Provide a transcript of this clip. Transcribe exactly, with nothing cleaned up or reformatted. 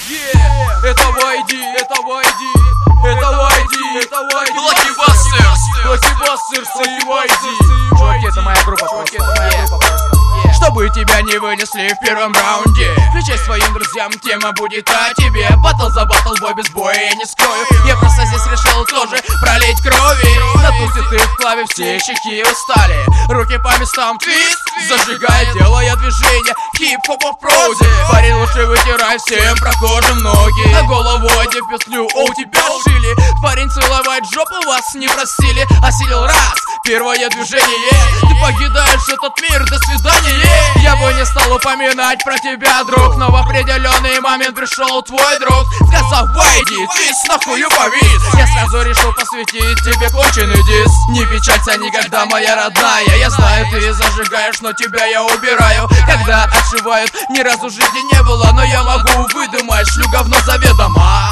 Yeah, это вай ди, это вай ди, это вай ди, это вай ди. Блокибастер, Блокибастер, и вай ди. Чуваки, это моя группа, чуваки, это моя группа просто. Чтобы тебя не вынесли в первом раунде, включай своим друзьям, тема будет о тебе. Батл за батл, бой без боя, я не скрою. Я просто здесь решил тоже пролить крови. На тусе ты в клаве, все щеки устали. Руки по местам, твист, зажигай, делая движение. Хип-хоп в прозе. Парень, лучше вытирай всем прохожим ноги. На голову одев петлю, о, у тебя шили. Парень, целовать жопу вас не просили. Осилил раз, первое движение. Ты покидаешь этот мир, до свидания. Я бы не стал упоминать про тебя, друг, но в определенный момент пришел твой друг, сказав: вайди, ты с нахую повис. Я сразу решил посвятить тебе конченый дис. Не печалься никогда, моя родная. Я знаю, ты зажигаешь, но тебя я убираю. Когда отшивают, ни разу в жизни не было, но я могу выдумать шлю говно заведомо.